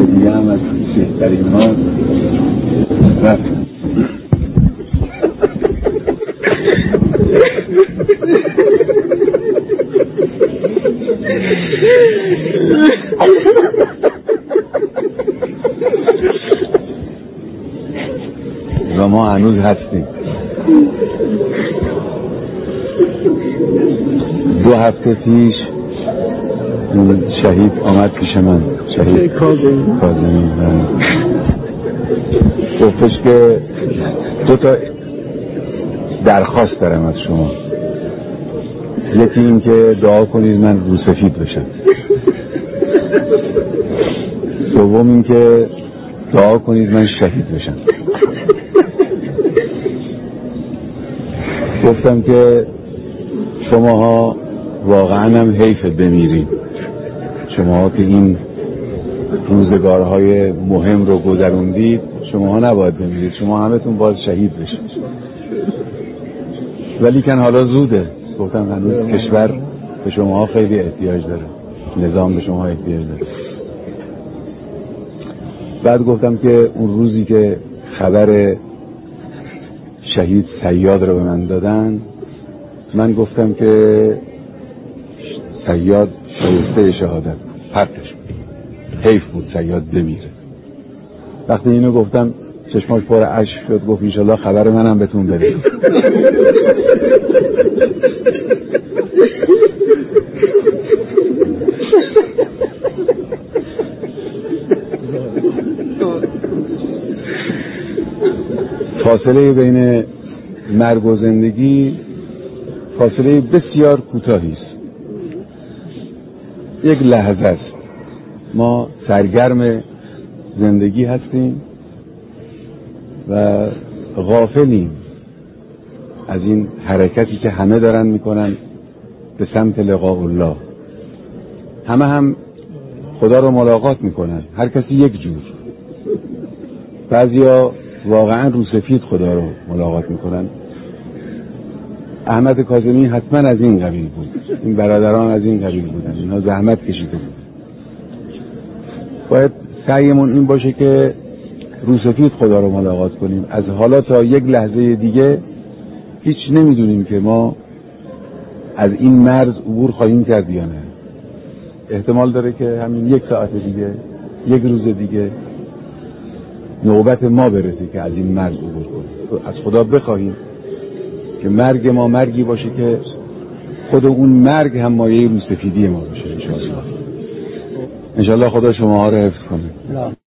دیگه هم از بهترین ها رفت. و ما هنوز هستیم. 2 هفته پیش شهید آمد پیش من، شهید کاظمی، گفتش که 2 تا درخواست دارم از شما. یکی این که دعا کنید من روسفید بشم، دوم این که دعا کنید من شهید بشم. گفتم که شماها واقعا هم حیفه بمیرید، شماها که این روزگارهای مهم رو گذروندید، شماها نباید بمیرید، شما همتون باید شهید بشید. ولی کن حالا زوده. گفتم هنوز کشور به شماها خیلی احتیاج داره، نظام به شما احتیاج داره. بعد گفتم که اون روزی که خبر شهید صیاد رو به من دادن، من گفتم که صیاد شایسته شهادت، حقش بود، حیف بود صیاد بمیره. وقتی اینو گفتم چشماش پر اشک شد، گفت انشالله خبر منم بهتون برسه. فاصله بین مرگ و زندگی فاصله بسیار کوتاهی است، یک لحظه است. ما سرگرم زندگی هستیم و غافلیم از این حرکتی که همه دارن میکنن به سمت لقاء الله. همه هم خدا رو ملاقات میکنن، هر کسی یک جور. بعضیا واقعا روسفید خدا رو ملاقات میکنن. احمد کاظمی حتما از این قبیل بود، این برادران از این قبیل بودن، اینا زحمت کشیده بود. باید سعیمون این باشه که روسفید خدا رو ملاقات کنیم. از حالا تا یک لحظه دیگه هیچ نمیدونیم که ما از این مرز عبور خواهیم کرد یا نه. احتمال داره که همین 1 ساعت دیگه، 1 روز دیگه نوبت ما برسه که از این مرز عبور کنیم. از خدا بخواهیم که مرگ ما مرگی باشه که خود اون مرگ هم مایه روسفیدی ما باشه. انشاءالله خدا شما ها رو حفظ کنه.